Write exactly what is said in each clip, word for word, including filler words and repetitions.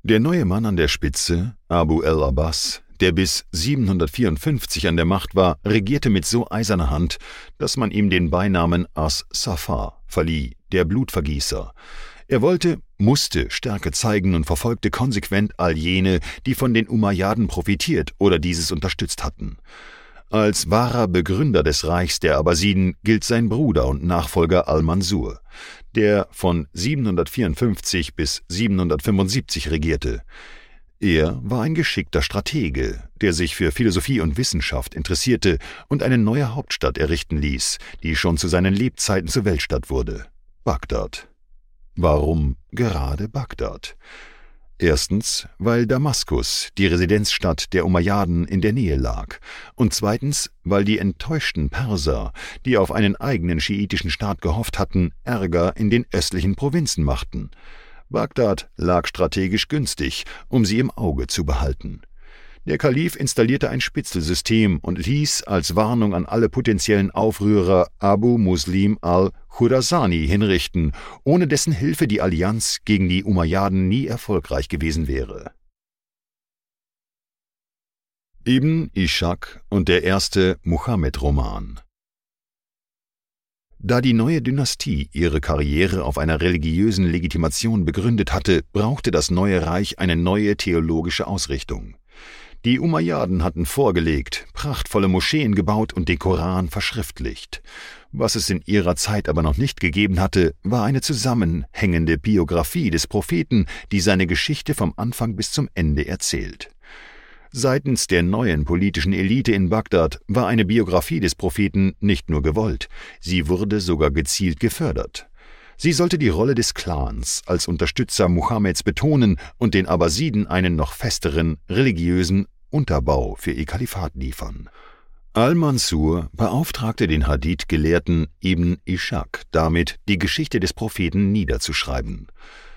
Der neue Mann an der Spitze, Abu el-Abbas, der bis siebenhundertvierundfünfzig an der Macht war, regierte mit so eiserner Hand, dass man ihm den Beinamen As-Saffar verlieh, der Blutvergießer. Er wollte, musste Stärke zeigen und verfolgte konsequent all jene, die von den Umayyaden profitiert oder dieses unterstützt hatten. Als wahrer Begründer des Reichs der Abbasiden gilt sein Bruder und Nachfolger al-Mansur, der von siebenhundertvierundfünfzig bis siebenhundertfünfundsiebzig regierte. Er war ein geschickter Stratege, der sich für Philosophie und Wissenschaft interessierte und eine neue Hauptstadt errichten ließ, die schon zu seinen Lebzeiten zur Weltstadt wurde: Bagdad. Warum gerade Bagdad? Erstens, weil Damaskus, die Residenzstadt der Umayyaden, in der Nähe lag, und zweitens, weil die enttäuschten Perser, die auf einen eigenen schiitischen Staat gehofft hatten, Ärger in den östlichen Provinzen machten. Bagdad lag strategisch günstig, um sie im Auge zu behalten. Der Kalif installierte ein Spitzelsystem und ließ als Warnung an alle potenziellen Aufrührer Abu Muslim al-Khurasani hinrichten, ohne dessen Hilfe die Allianz gegen die Umayyaden nie erfolgreich gewesen wäre. Ibn Ishaq und der erste Muhammad-Roman. Da die neue Dynastie ihre Karriere auf einer religiösen Legitimation begründet hatte, brauchte das neue Reich eine neue theologische Ausrichtung. Die Umayyaden hatten vorgelegt, prachtvolle Moscheen gebaut und den Koran verschriftlicht. Was es in ihrer Zeit aber noch nicht gegeben hatte, war eine zusammenhängende Biografie des Propheten, die seine Geschichte vom Anfang bis zum Ende erzählt. Seitens der neuen politischen Elite in Bagdad war eine Biografie des Propheten nicht nur gewollt, sie wurde sogar gezielt gefördert. Sie sollte die Rolle des Clans als Unterstützer Mohammeds betonen und den Abbasiden einen noch festeren, religiösen Unterbau für ihr Kalifat liefern. Al-Mansur beauftragte den Hadith-Gelehrten Ibn Ishaq damit, die Geschichte des Propheten niederzuschreiben.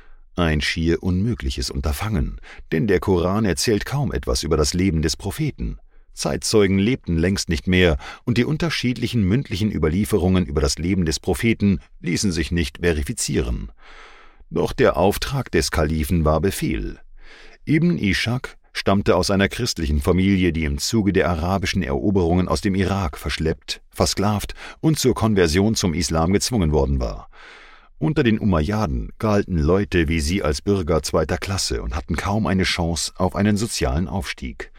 Ein schier unmögliches Unterfangen, denn der Koran erzählt kaum etwas über das Leben des Propheten. Zeitzeugen lebten längst nicht mehr und die unterschiedlichen mündlichen Überlieferungen über das Leben des Propheten ließen sich nicht verifizieren. Doch der Auftrag des Kalifen war Befehl. Ibn Ishaq stammte aus einer christlichen Familie, die im Zuge der arabischen Eroberungen aus dem Irak verschleppt, versklavt und zur Konversion zum Islam gezwungen worden war. Unter den Umayyaden galten Leute wie sie als Bürger zweiter Klasse und hatten kaum eine Chance auf einen sozialen Aufstieg.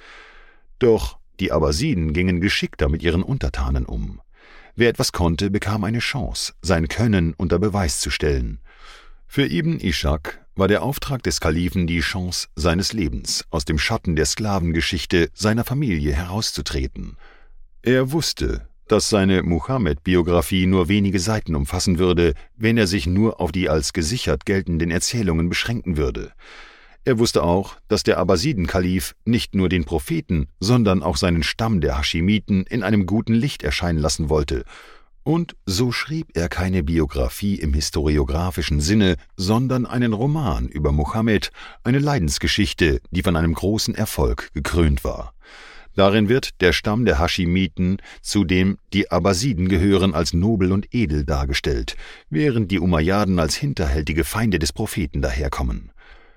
Doch die Abbasiden gingen geschickter mit ihren Untertanen um. Wer etwas konnte, bekam eine Chance, sein Können unter Beweis zu stellen. Für Ibn Ishaq war der Auftrag des Kalifen die Chance seines Lebens, aus dem Schatten der Sklavengeschichte seiner Familie herauszutreten. Er wusste, dass seine Muhammad-Biografie nur wenige Seiten umfassen würde, wenn er sich nur auf die als gesichert geltenden Erzählungen beschränken würde. Er wusste auch, dass der Abbasiden-Kalif nicht nur den Propheten, sondern auch seinen Stamm der Haschimiten in einem guten Licht erscheinen lassen wollte. Und so schrieb er keine Biografie im historiographischen Sinne, sondern einen Roman über Mohammed, eine Leidensgeschichte, die von einem großen Erfolg gekrönt war. Darin wird der Stamm der Haschimiten, zu dem die Abbasiden gehören, als nobel und edel dargestellt, während die Umayyaden als hinterhältige Feinde des Propheten daherkommen.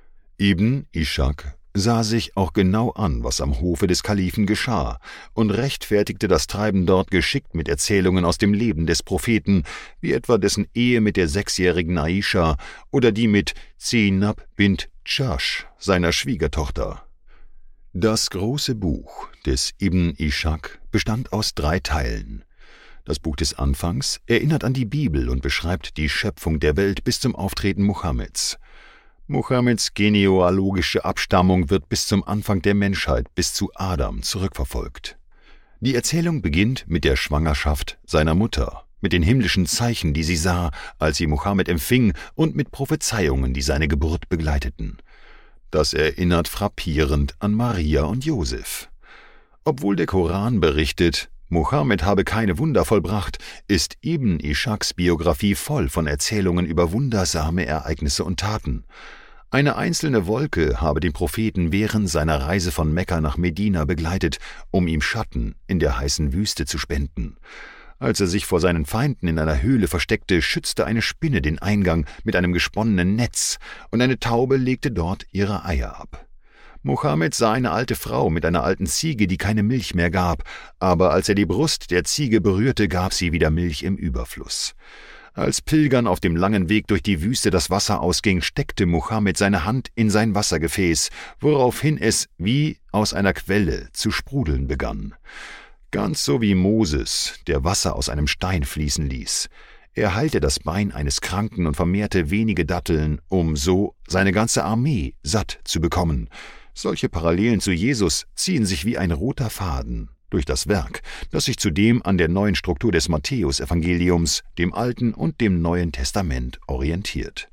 Ibn Ishaq sah sich auch genau an, was am Hofe des Kalifen geschah, und rechtfertigte das Treiben dort geschickt mit Erzählungen aus dem Leben des Propheten, wie etwa dessen Ehe mit der sechsjährigen Aisha oder die mit Zainab bint Jahsh, seiner Schwiegertochter. Das große Buch des Ibn Ishaq bestand aus drei Teilen. Das Buch des Anfangs erinnert an die Bibel und beschreibt die Schöpfung der Welt bis zum Auftreten Mohammeds. Mohammeds genealogische Abstammung wird bis zum Anfang der Menschheit, bis zu Adam, zurückverfolgt. Die Erzählung beginnt mit der Schwangerschaft seiner Mutter, mit den himmlischen Zeichen, die sie sah, als sie Mohammed empfing, und mit Prophezeiungen, die seine Geburt begleiteten. Das erinnert frappierend an Maria und Josef. Obwohl der Koran berichtet, Mohammed habe keine Wunder vollbracht, ist Ibn Ishaqs Biografie voll von Erzählungen über wundersame Ereignisse und Taten. Eine einzelne Wolke habe den Propheten während seiner Reise von Mekka nach Medina begleitet, um ihm Schatten in der heißen Wüste zu spenden. Als er sich vor seinen Feinden in einer Höhle versteckte, schützte eine Spinne den Eingang mit einem gesponnenen Netz, und eine Taube legte dort ihre Eier ab. Mohammed sah eine alte Frau mit einer alten Ziege, die keine Milch mehr gab, aber als er die Brust der Ziege berührte, gab sie wieder Milch im Überfluss. Als Pilgern auf dem langen Weg durch die Wüste das Wasser ausging, steckte Mohammed seine Hand in sein Wassergefäß, woraufhin es wie aus einer Quelle zu sprudeln begann. Ganz so wie Moses, der Wasser aus einem Stein fließen ließ. Er heilte das Bein eines Kranken und vermehrte wenige Datteln, um so seine ganze Armee satt zu bekommen. Solche Parallelen zu Jesus ziehen sich wie ein roter Faden durch das Werk, das sich zudem an der neuen Struktur des Matthäusevangeliums, dem Alten und dem Neuen Testament orientiert.